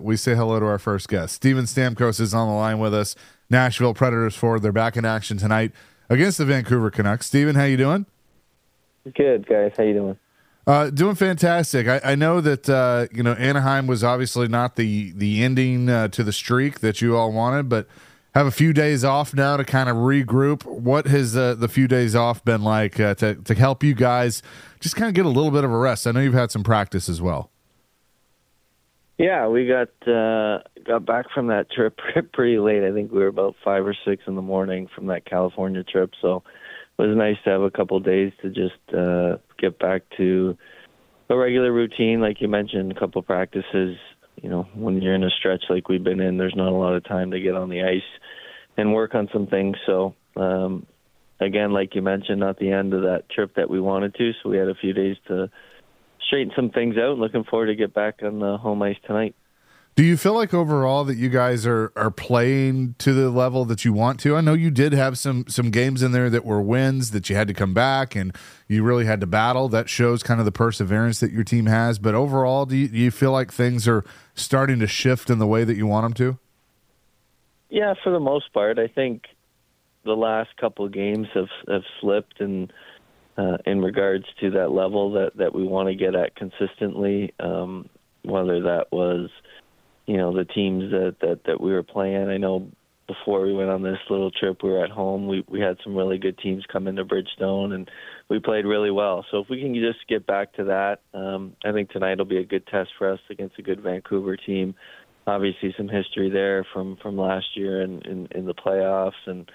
we say hello to our first guest. Steven Stamkos is on the line with us. Nashville Predators forward. They're back in action tonight against the Vancouver Canucks. Steven, how you doing? Good, guys. How you doing? Doing fantastic. I know that Anaheim was obviously not the ending to the streak that you all wanted, but have a few days off now to kind of regroup. What has the few days off been like to help you guys just kind of get a little bit of a rest? I know you've had some practice as well. Yeah, we got back from that trip pretty late. I think we were about 5 or 6 in the morning from that California trip, so it was nice to have a couple of days to just get back to a regular routine. Like you mentioned, a couple of practices. You know, when you're in a stretch like we've been in, there's not a lot of time to get on the ice and work on some things. So, again, like you mentioned, not the end of that trip that we wanted to, so we had a few days to straighten some things out. Looking forward to get back on the home ice tonight. Do you feel like overall that you guys are playing to the level that you want to? I know you did have some games in there that were wins that you had to come back and you really had to battle. That shows kind of the perseverance that your team has. But overall, do you feel like things are starting to shift in the way that you want them to? Yeah, for the most part. I think the last couple of games have slipped in regards to that level that we want to get at consistently, whether that was the teams that we were playing. I know before we went on this little trip, we were at home. We had some really good teams come into Bridgestone, and we played really well. So if we can just get back to that, I think tonight will be a good test for us against a good Vancouver team. Obviously, some history there from last year in the playoffs, and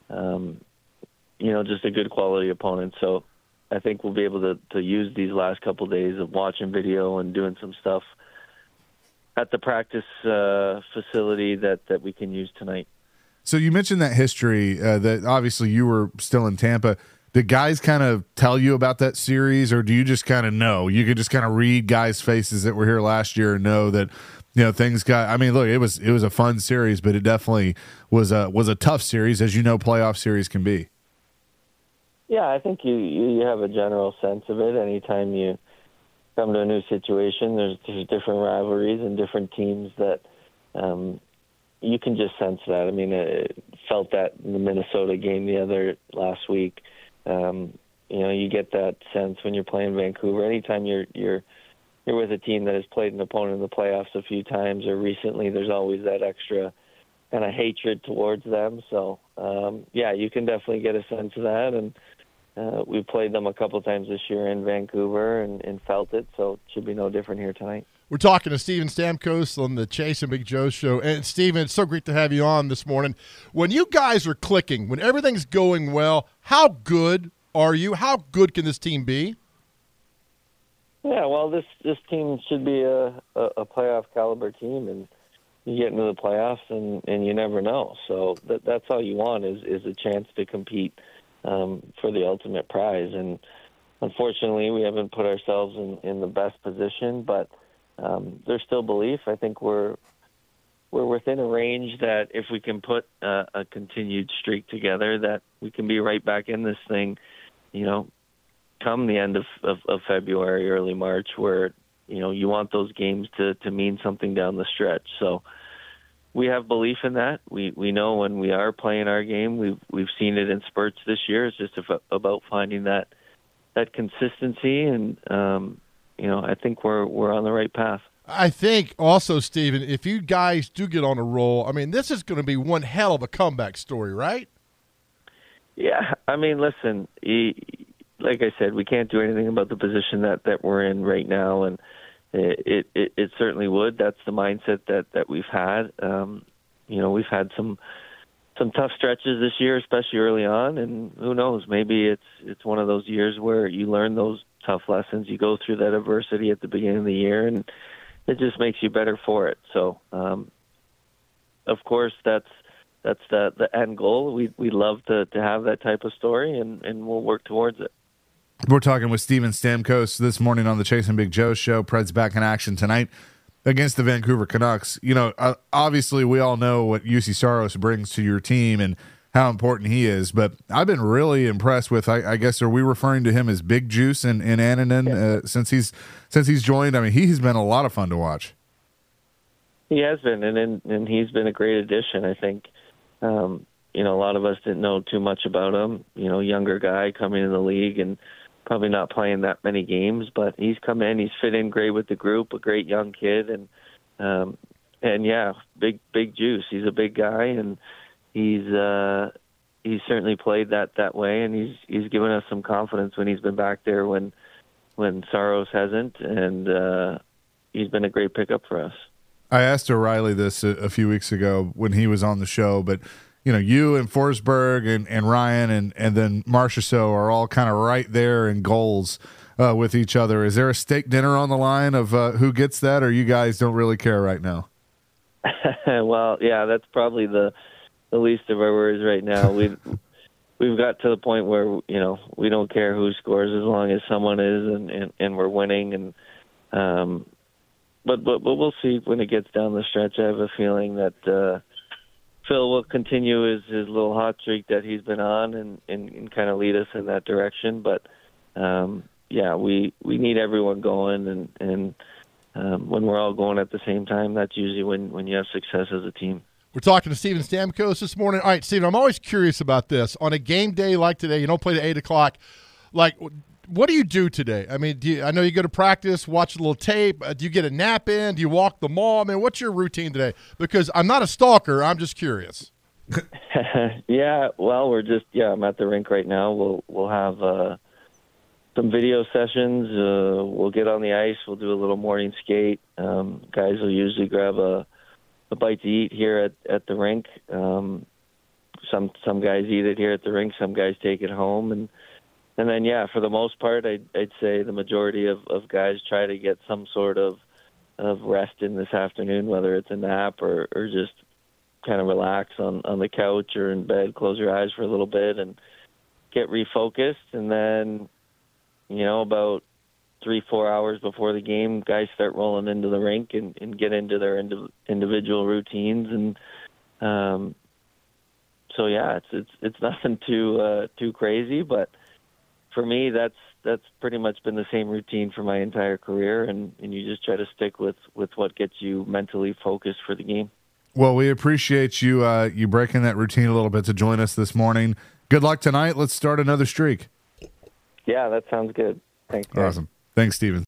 just a good quality opponent. So I think we'll be able to use these last couple of days of watching video and doing some stuff at the practice facility that we can use tonight. So you mentioned that history, that obviously you were still in Tampa. Did guys kind of tell you about that series, or do you just kind of know? You could just kind of read guys' faces that were here last year and know that things got. I mean, look, it was a fun series, but it definitely was a tough series, as you know, playoff series can be. Yeah, I think you have a general sense of it. Anytime you come to a new situation, there's different rivalries and different teams that you can just sense that. I mean, I felt that in the Minnesota game last week. You get that sense when you're playing Vancouver. Anytime you're with a team that has played an opponent in the playoffs a few times or recently, there's always that extra kind of hatred towards them. So, you can definitely get a sense of that. And we played them a couple times this year in Vancouver and felt it, so it should be no different here tonight. We're talking to Steven Stamkos on the Chase and Big Joe show. And, Steven, it's so great to have you on this morning. When you guys are clicking, when everything's going well, how good are you? How good can this team be? Yeah, well, this team should be a playoff caliber team, and you get into the playoffs and you never know. So that's all you want is a chance to compete for the ultimate prize. And unfortunately, we haven't put ourselves in the best position, but there's still belief. I think we're within a range that if we can put a continued streak together, that we can be right back in this thing, come the end of February, early March, where, you want those games to mean something down the stretch. So we have belief in that. We know when we are playing our game, we've seen it in spurts this year. It's just about finding that consistency, and I think we're on the right path. I think also, Steven, if you guys do get on a roll, I mean, this is going to be one hell of a comeback story, right? Yeah, I mean, listen, like I said, we can't do anything about the position that we're in right now, and it certainly would. That's the mindset that we've had. We've had some tough stretches this year, especially early on, and who knows, maybe it's one of those years where you learn those tough lessons. You go through that adversity at the beginning of the year, and it just makes you better for it. So, of course, that's the end goal. We'd love to have that type of story, and we'll work towards it. We're talking with Steven Stamkos this morning on the Chase and Big Joe show. Preds back in action tonight against the Vancouver Canucks. Obviously we all know what UC Saros brings to your team and how important he is, but I've been really impressed with, I guess, are we referring to him as Big Juice in Annunen since he's joined? I mean, he's been a lot of fun to watch. He has been, and he's been a great addition. I think, a lot of us didn't know too much about him. Younger guy coming in the league and probably not playing that many games, but he's come in. He's fit in great with the group. A great young kid, and yeah, big juice. He's a big guy, and he's certainly played that way, and he's given us some confidence when he's been back there when Saros hasn't, and he's been a great pickup for us. I asked O'Reilly this a few weeks ago when he was on the show, but you and Forsberg and Ryan and then Marchessault are all kind of right there in goals with each other. Is there a steak dinner on the line of who gets that, or you guys don't really care right now? Well, yeah, that's probably the least of our worries right now. We've got to the point where we don't care who scores as long as someone is and we're winning, and but we'll see when it gets down the stretch. I have a feeling that Phil will continue his little hot streak that he's been on and kind of lead us in that direction. But yeah, we need everyone going, and when we're all going at the same time, that's usually when you have success as a team. We're talking to Steven Stamkos this morning. All right, Steven, I'm always curious about this. On a game day like today, you don't play at 8 o'clock. Like, what do you do today? I mean, I know you go to practice, watch a little tape. Do you get a nap in? Do you walk the mall? I mean, what's your routine today? Because I'm not a stalker. I'm just curious. Yeah, well, I'm at the rink right now. We'll have some video sessions. We'll get on the ice. We'll do a little morning skate. Guys will usually grab a bite to eat here at the rink. Some guys eat it here at the rink. Some guys take it home, and then yeah, for the most part, I'd say the majority of guys try to get some sort of rest in this afternoon, whether it's a nap or just kind of relax on the couch or in bed, close your eyes for a little bit and get refocused, and then about 3-4 hours before the game, guys start rolling into the rink and get into their individual routines, and so yeah, it's nothing too crazy, but for me, that's pretty much been the same routine for my entire career, and you just try to stick with what gets you mentally focused for the game. Well, we appreciate you you breaking that routine a little bit to join us this morning. Good luck tonight. Let's start another streak. Yeah, that sounds good. Thanks, guys. Awesome. Thanks, Steven.